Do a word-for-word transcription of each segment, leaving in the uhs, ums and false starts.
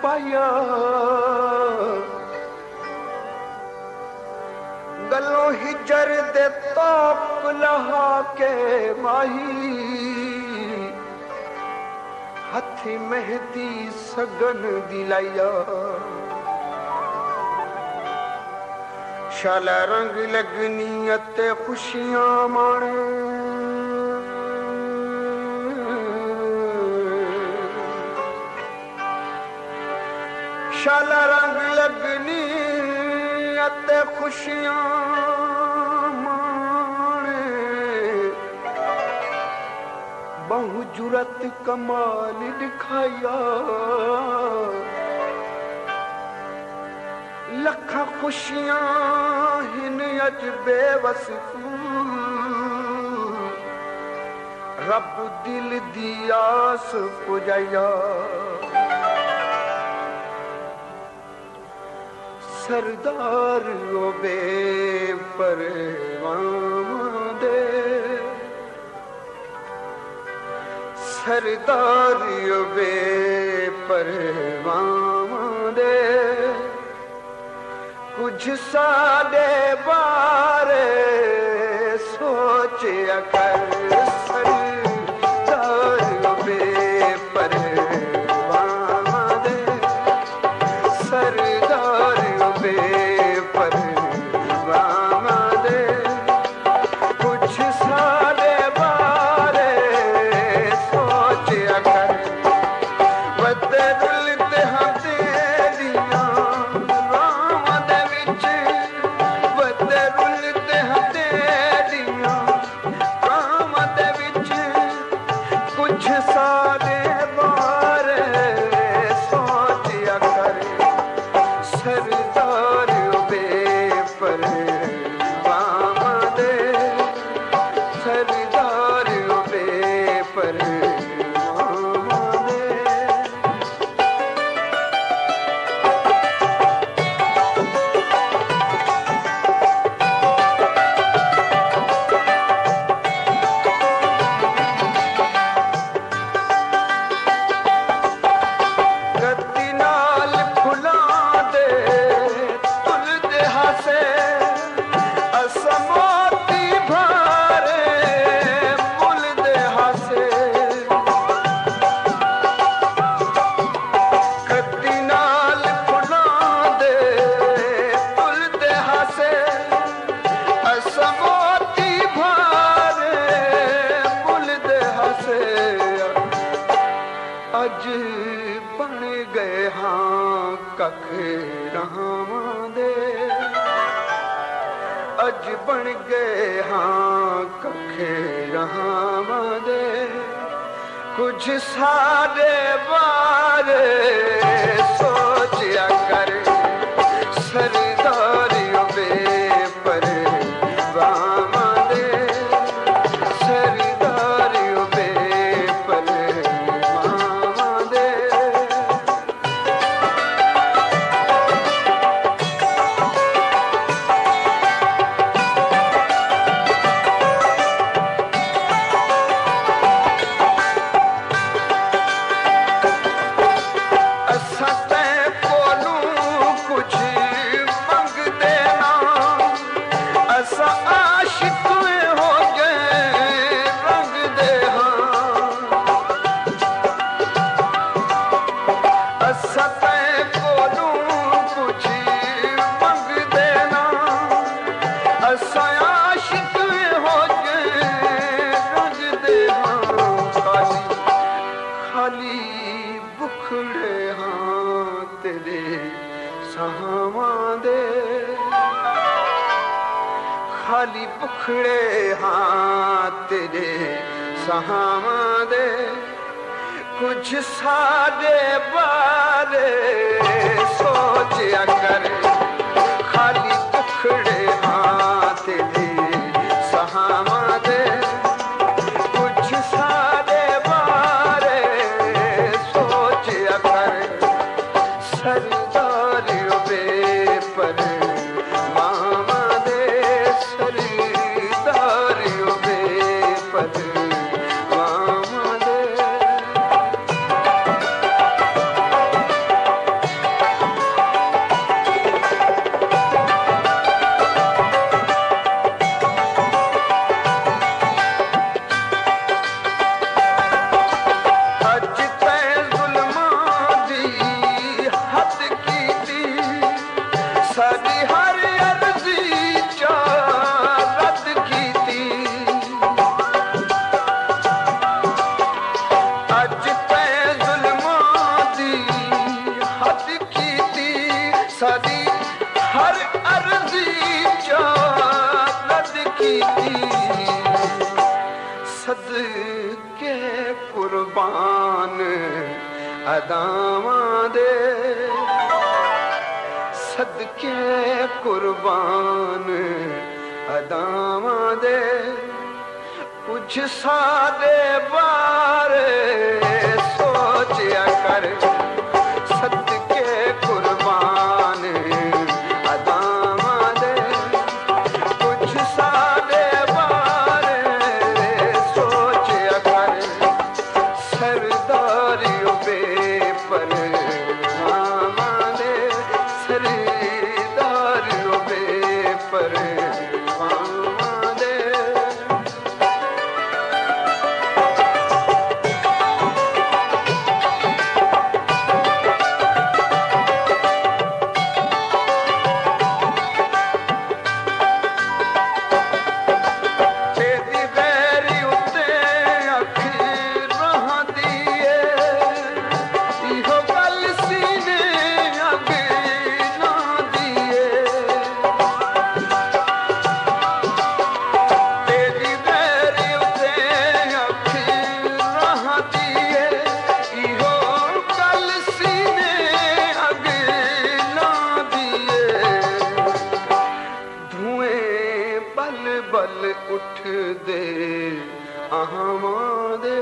पाया गलों हिजर दे तोप लहा के माही हथी मेहदी सगन दिलाया शाला रंग लगनी अते खुशियां माणे शाला रंग लगनी अते खुशियां माणे बहु जुरत कमाल दिखाया लखा खुशियां हिन अज बेवस रब दिल दी आस पुजाया सरदार ओ बेपरवाह दे सरदार ओ बेपरवाह दे कुछ सादे बारे सोचा कर सरदार ओ बेपरवाह दे सरदार ओ बेपरवाह दे कुछ सादे बारे सोचा कर वते रुलते हम तेरियां अज बन गए हाँ कख रहां दे अज बन गए हाँ कख रहां दे कुछ सारे बारे सोचा कर सरदार ओ बेपरवाह दे सरदार ओ खाली बुखड़े हाँ तेरे सहावां दे कुछ सारे बारे सोचा कर खाली बुखड़े हाँ तेरे सहावां दे कुछ सारे बारे सोचा कर सरदार ओ बेपरवाह दे सरदार ओ बेपरवाह दे अज ते जुल्मां दी हद कीती साडी हर अर्जी चा रद कीती सदके कुर्बान अदावां दे सदके कुर्बान अदावां दे कुछ सादे बारे सोचिया कर सदके कुर्बान अदावां दे कुछ सादे बारे सोचिया कर सरदारियों बेपरवाह दे सरदारियों बेपरवाह दे उठ दे आहां दे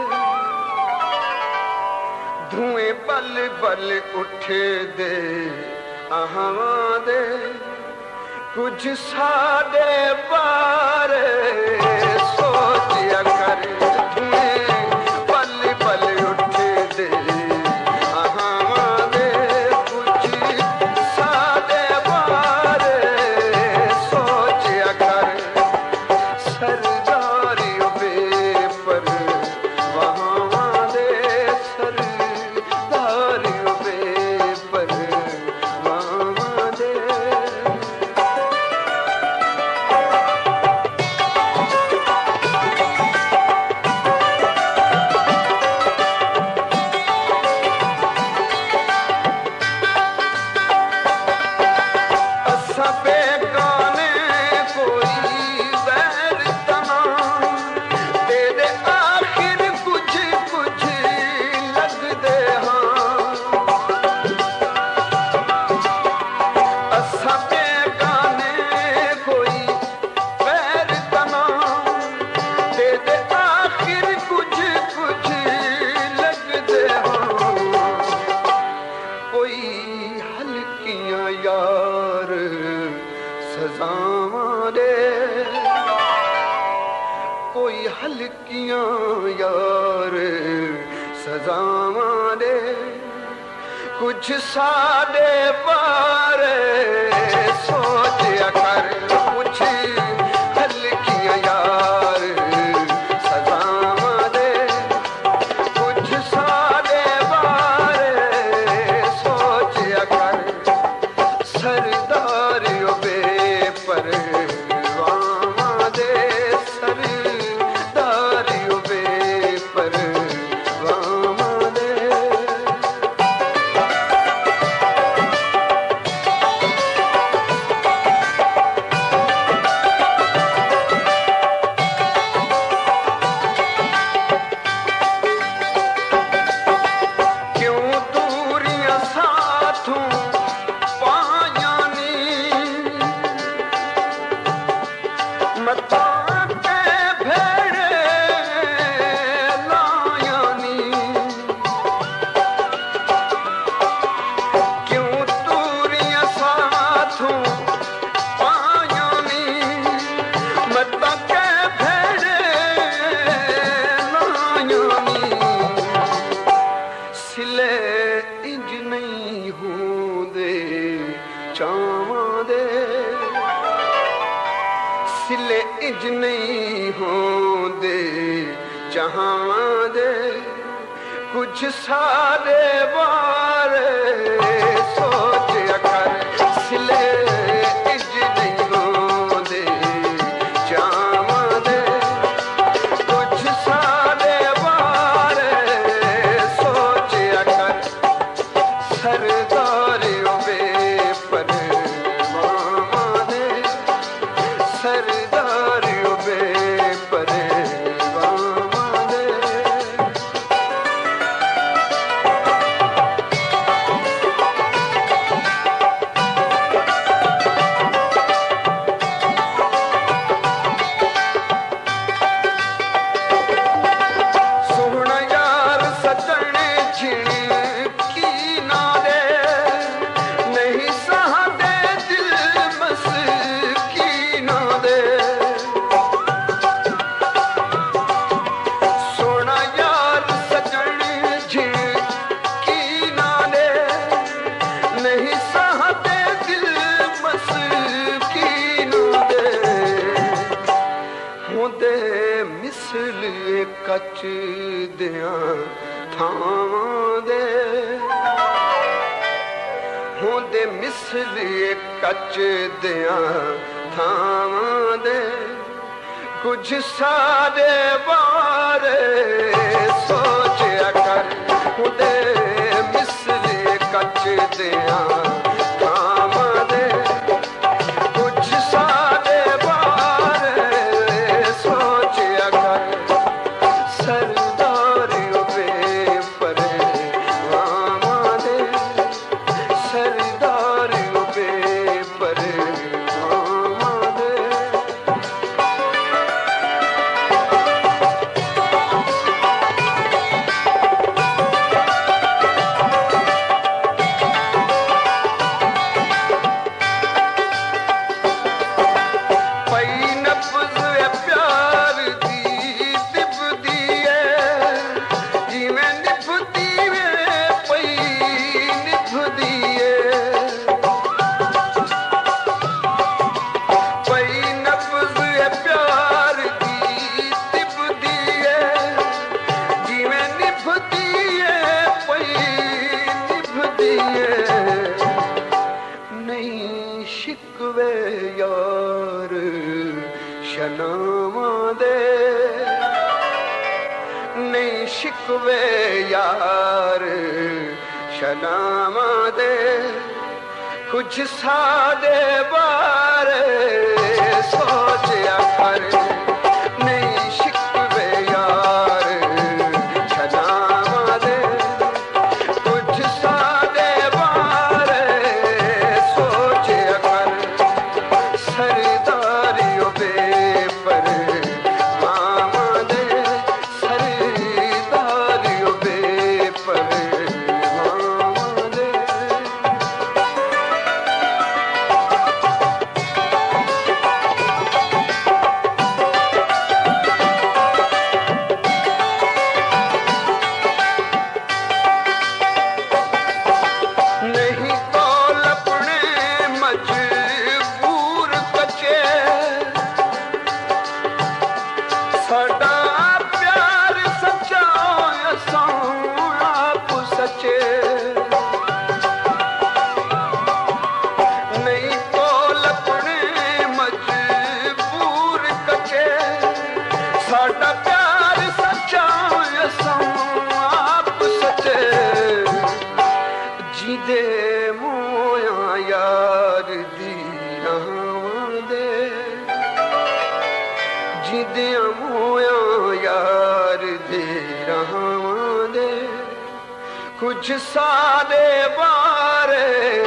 धुएं पल पल उठ दे आहां दे कुछ साडे बारे सोचिया कर धुएं पल पल उठ दे आहां दे कुछ साडे बारे सोचिया कर सरदारियों बेपरवाह दे सरदारियों बेपरवाह दे असा बेगाने कोई यार सजावां दे कोई हल्कियां यार सजावां दे कुछ साडे बारे सोचिया कर कुछ हल्कियां यार सजावां दे कुछ साडे बारे सोचिया कर सरदारियों बेपरवाह दे सरदारियों बेपरवाह दे क्यों दूरियां साथों इंज नहीं होंदे चावां दे सिले इंज नहीं होंदे चाहां दे कुछ साडे बारे सोचिया कर सिले इंज नहीं होंदे चाहां दे कुछ साडे बारे ਦਿਆਂ ਥਾਵਾਂ ਦੇ ਹੁੰਦੇ ਮਿਸਰੀ ਕੱਚ ਦਿਆਂ ਥਾਵਾਂ ਦੇ ਕੁਝ ਸਾਡੇ ਬਾਰੇ ਸੋਚਿਆ ਕਰ ਹੁੰਦੇ ਮਿਸਰੀ ਕੱਚ ਦਿਆਂ ਥਾਵਾਂ ਦੇ ਕੁਝ ਸਾਡੇ ਬਾਰੇ ਸੋਚਿਆ ਕਰ ਸਰਦਾਰਿਓ ਬੇਪਰਵਾਹਾਂ ਦੇ ਸਰਦਾਰਿਓ ਬੇਪਰਵਾਹਾਂ ਦੇ ਸ਼ਨਾਵਾਂ ਦੇ ਨਹੀਂ ਸ਼ਿਕਵੇ ਯਾਰ ਸ਼ਨਾਵਾਂ ਦੇ ਕੁਝ ਸਾਡੇ ਬਾਰੇ ਸੋਚਿਆ ਕਰ ਨਹੀਂ ਸ਼ਿਕਵੇ ਯਾਰ ਸ਼ਨਾਵਾਂ ਦੇ ਕੁਝ ਸਾਡੇ ਬਾਰੇ ਸੋਚਿਆ ਕਰ ਸਰਦਾਰਿਓ ਬੇਪਰਵਾਹਾਂ ਦੇ ਸਰਦਾਰਿਓ ਬੇਪਰਵਾਹਾਂ ਦੇ ਨਹੀਂ ਕੋਲ ਆਪਣੇ ਮਜਬੂਰ ਕੱਚੇ ਸਾਡਾ ਪਿਆਰ ਸੱਚਾ ਅਸਾਂ ਆਪ ਸੱਚੇ ਨਹੀਂ ਕੋਲ ਆਪਣੇ ਮਜਬੂਰ ਕੱਚੇ ਸਾਡਾ ਪਿਆਰ ਸੱਚਾ ਅਸਾਂ ਆਪ ਸੱਚੇ ਜਿਹਦੇ ਮੋਇਆ ਯਾਰ ਦੀ ਰਾਹਾਂ ਦੇ ਜਿਹਦੇ ਮੋਇਆ ਯਾਰ ਦੀ ਰਾਹਾਂ ਦੇ ਕੁਝ ਸਾਡੇ ਬਾਰੇ